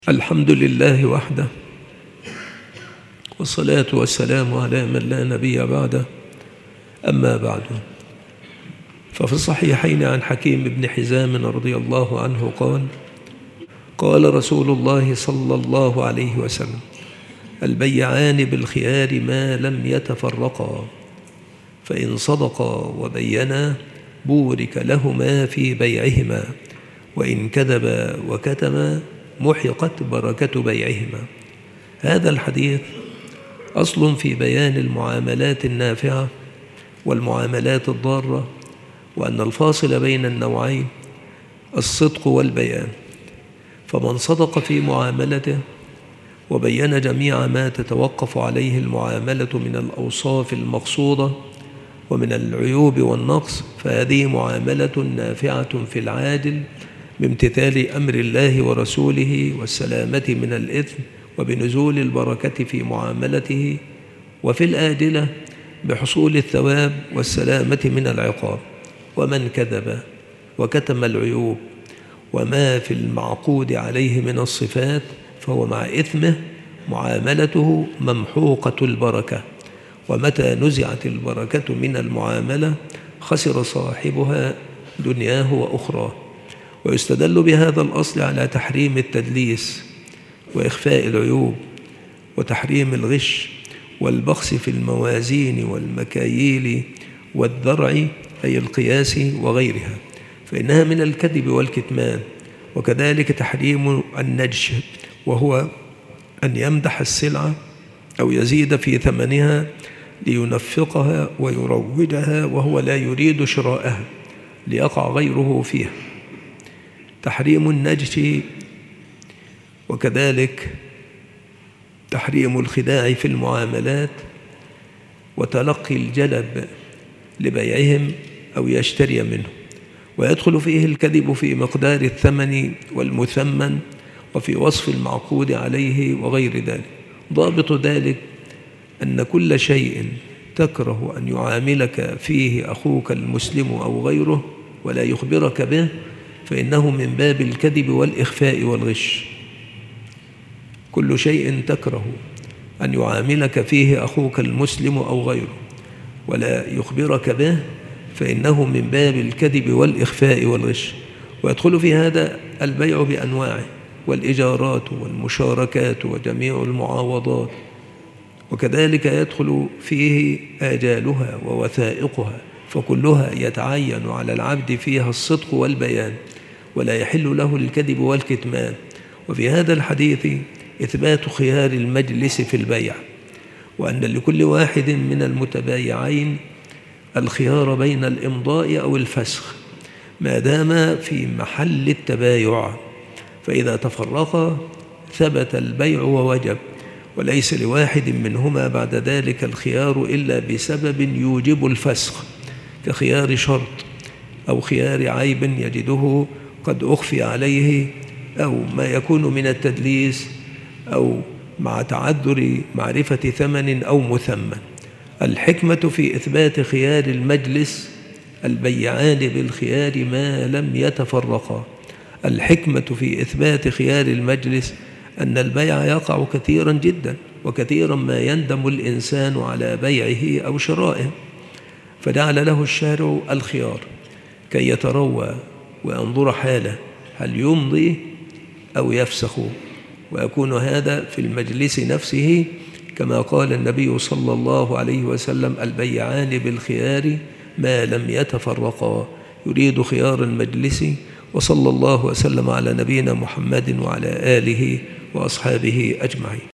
الحمد لله وحده، والصلاة والسلام على من لا نبي بعده. أما بعد، ففي الصحيحين عن حكيم بن حزام رضي الله عنه قال رسول الله صلى الله عليه وسلم: البيعان بالخيار ما لم يتفرقا، فإن صدقا وبينا بورك لهما في بيعهما، وإن كذبا وكتما محقت بركة بيعهما. هذا الحديث أصل في بيان المعاملات النافعة والمعاملات الضارة، وأن الفاصل بين النوعين الصدق والبيان. فمن صدق في معاملته وبين جميع ما تتوقف عليه المعاملة من الأوصاف المقصودة ومن العيوب والنقص، فهذه معاملة نافعة في العاجل بامتثال أمر الله ورسوله والسلامة من الإثم وبنزول البركة في معاملته، وفي الآجلة بحصول الثواب والسلامة من العقاب. ومن كذب وكتم العيوب وما في المعقود عليه من الصفات، فهو مع إثمه معاملته ممحوقة البركة، ومتى نزعت البركة من المعاملة خسر صاحبها دنياه وأخراه. ويستدل بهذا الأصل على تحريم التدليس وإخفاء العيوب، وتحريم الغش والبخس في الموازين والمكاييل والذرع أي القياس وغيرها، فإنها من الكذب والكتمان. وكذلك تحريم النجش، وهو أن يمدح السلعة أو يزيد في ثمنها لينفقها ويروجها وهو لا يريد شراءها ليقع غيره فيها. تحريم النجش، وكذلك تحريم الخداع في المعاملات، وتلقي الجلب لبيعهم أو يشتري منه. ويدخل فيه الكذب في مقدار الثمن والمثمن وفي وصف المعقود عليه وغير ذلك. ضابط ذلك أن كل شيء تكره أن يعاملك فيه أخوك المسلم أو غيره ولا يخبرك به، فإنه من باب الكذب والإخفاء والغش. كل شيء تكره أن يعاملك فيه أخوك المسلم أو غيره ولا يخبرك به، فإنه من باب الكذب والإخفاء والغش. ويدخل في هذا البيع بأنواعه، والإجارات والمشاركات وجميع المعاوضات، وكذلك يدخل فيه آجالها ووثائقها، فكلها يتعين على العبد فيها الصدق والبيان، ولا يحل له الكذب والكتمان. وفي هذا الحديث إثبات خيار المجلس في البيع، وأن لكل واحد من المتبايعين الخيار بين الإمضاء أو الفسخ ما دام في محل التبايع، فإذا تفرقا ثبت البيع ووجب، وليس لواحد منهما بعد ذلك الخيار إلا بسبب يوجب الفسخ، كخيار شرط أو خيار عيب يجده قد أخفي عليه، أو ما يكون من التدليس، أو مع تعذر معرفة ثمن أو مثمن. الحكمة في إثبات خيار المجلس: البيعان بالخيار ما لم يتفرقا. الحكمة في إثبات خيار المجلس أن البيع يقع كثيرا جدا، وكثيرا ما يندم الإنسان على بيعه أو شرائه، فجعل له الشارع الخيار كي يتروى وينظر حاله هل يمضي أو يفسخ، ويكون هذا في المجلس نفسه، كما قال النبي صلى الله عليه وسلم: البيعان بالخيار ما لم يتفرقا، يريد خيار المجلس. وصلى الله وسلم على نبينا محمد وعلى آله وأصحابه أجمعين.